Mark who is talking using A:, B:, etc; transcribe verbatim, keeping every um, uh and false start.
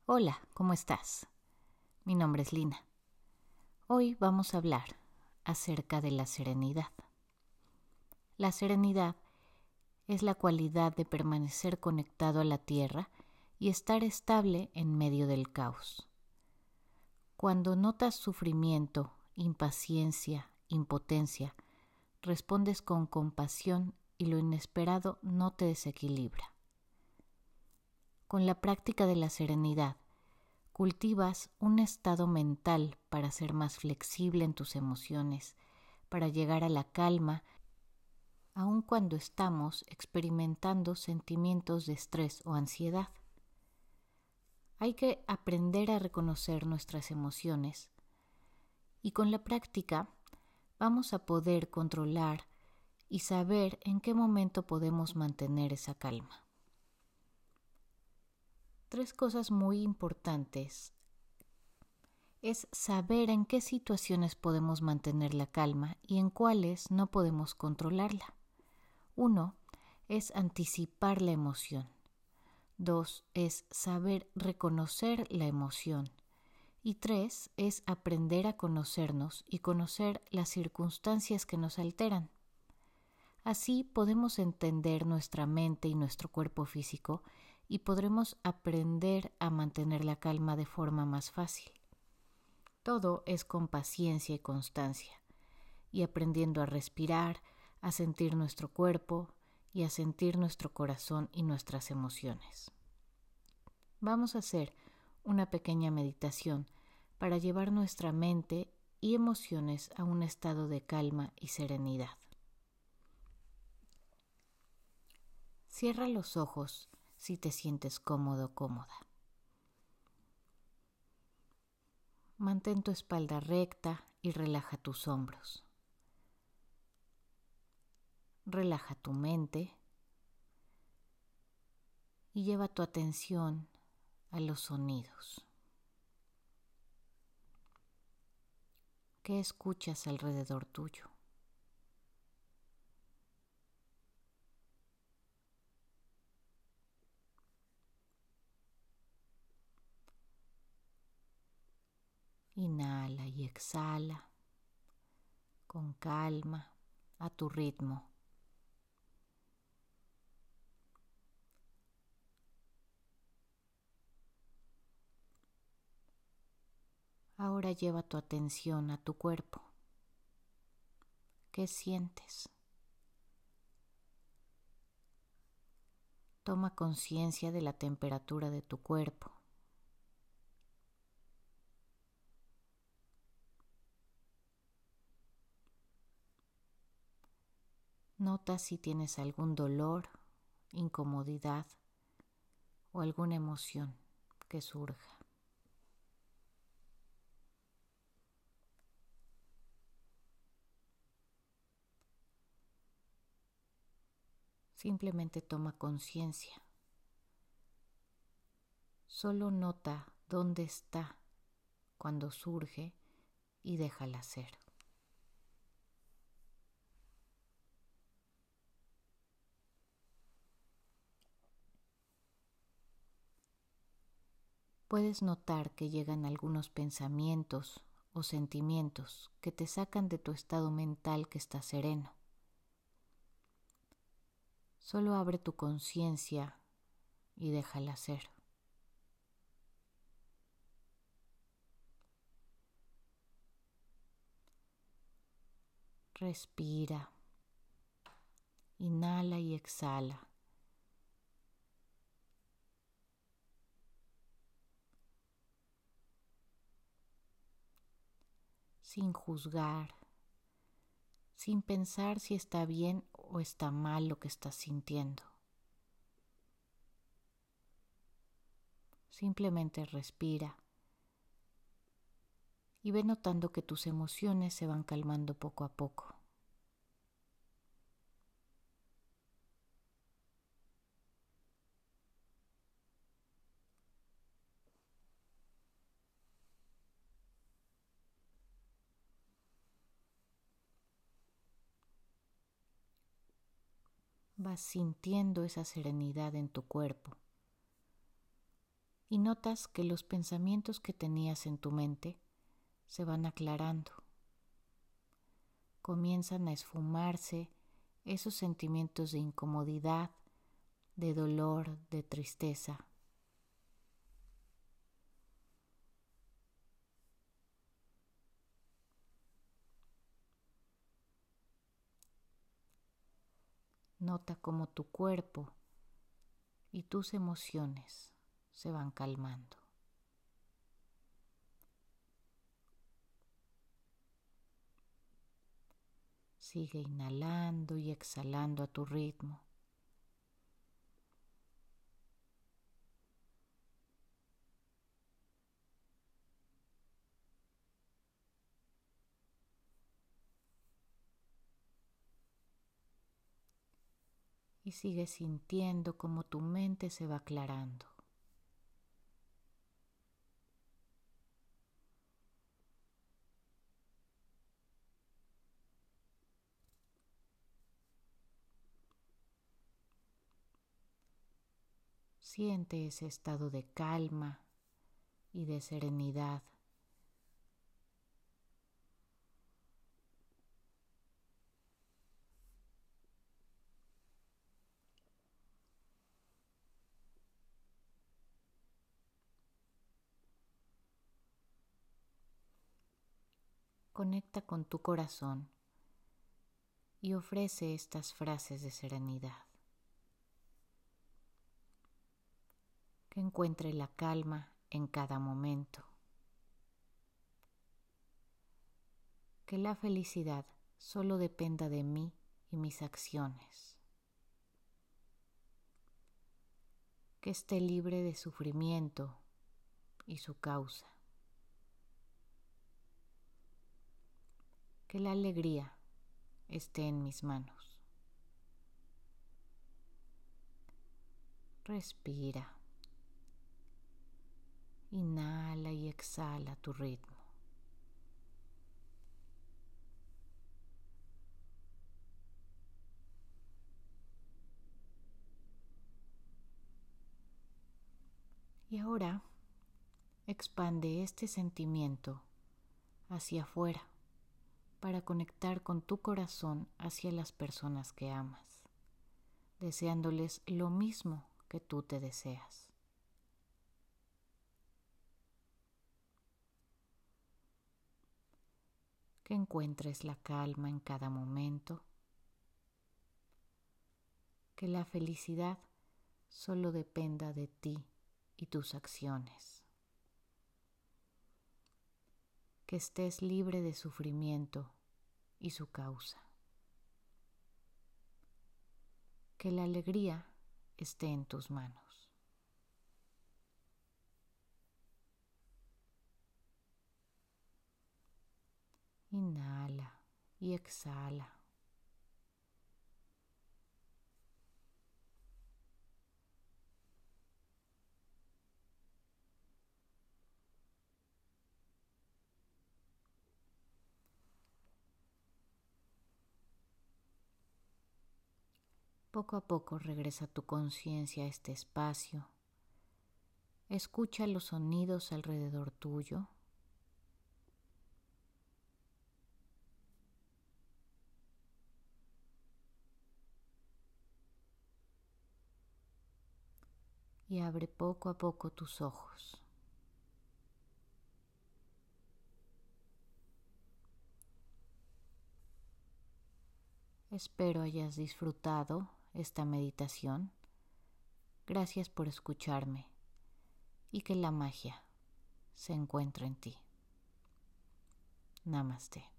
A: Hola, ¿cómo estás? Mi nombre es Lina. Hoy vamos a hablar acerca de la serenidad. La serenidad es la cualidad de permanecer conectado a la tierra y estar estable en medio del caos. Cuando notas sufrimiento, impaciencia, impotencia, respondes con compasión y lo inesperado no te desequilibra. Con la práctica de la serenidad, cultivas un estado mental para ser más flexible en tus emociones, para llegar a la calma, aun cuando estamos experimentando sentimientos de estrés o ansiedad. Hay que aprender a reconocer nuestras emociones y con la práctica vamos a poder controlar y saber en qué momento podemos mantener esa calma. Tres cosas muy importantes es saber en qué situaciones podemos mantener la calma y en cuáles no podemos controlarla. Uno es anticipar la emoción. Dos es saber reconocer la emoción. Y tres es aprender a conocernos y conocer las circunstancias que nos alteran. Así podemos entender nuestra mente y nuestro cuerpo físico y podremos aprender a mantener la calma de forma más fácil. Todo es con paciencia y constancia, y aprendiendo a respirar, a sentir nuestro cuerpo y a sentir nuestro corazón y nuestras emociones. Vamos a hacer una pequeña meditación para llevar nuestra mente y emociones a un estado de calma y serenidad. Cierra los ojos si te sientes cómodo o cómoda. Mantén tu espalda recta y relaja tus hombros. Relaja tu mente y lleva tu atención a los sonidos. ¿Qué escuchas alrededor tuyo? Inhala y exhala con calma, a tu ritmo. Ahora lleva tu atención a tu cuerpo. ¿Qué sientes? Toma conciencia de la temperatura de tu cuerpo. Nota si tienes algún dolor, incomodidad o alguna emoción que surja. Simplemente toma conciencia. Solo nota dónde está cuando surge y déjala ser. Puedes notar que llegan algunos pensamientos o sentimientos que te sacan de tu estado mental que está sereno. Solo abre tu conciencia y déjala ser. Respira, inhala y exhala. Sin juzgar, sin pensar si está bien o está mal lo que estás sintiendo. Simplemente respira y ve notando que tus emociones se van calmando poco a poco. Vas sintiendo esa serenidad en tu cuerpo y notas que los pensamientos que tenías en tu mente se van aclarando. Comienzan a esfumarse esos sentimientos de incomodidad, de dolor, de tristeza. Nota cómo tu cuerpo y tus emociones se van calmando. Sigue inhalando y exhalando a tu ritmo. Y sigue sintiendo cómo tu mente se va aclarando. Siente ese estado de calma y de serenidad. Conecta con tu corazón y ofrece estas frases de serenidad. Que encuentre la calma en cada momento. Que la felicidad solo dependa de mí y mis acciones. Que esté libre de sufrimiento y su causa. Que la alegría esté en mis manos. Respira. Inhala y exhala a tu ritmo. Y ahora expande este sentimiento hacia afuera para conectar con tu corazón hacia las personas que amas, deseándoles lo mismo que tú te deseas. Que encuentres la calma en cada momento. Que la felicidad solo dependa de ti y tus acciones. Que estés libre de sufrimiento y su causa. Que la alegría esté en tus manos. Inhala y exhala. Poco a poco regresa tu conciencia a este espacio. Escucha los sonidos alrededor tuyo. Y abre poco a poco tus ojos. Espero hayas disfrutado esta meditación. Gracias por escucharme y que la magia se encuentre en ti. Namaste.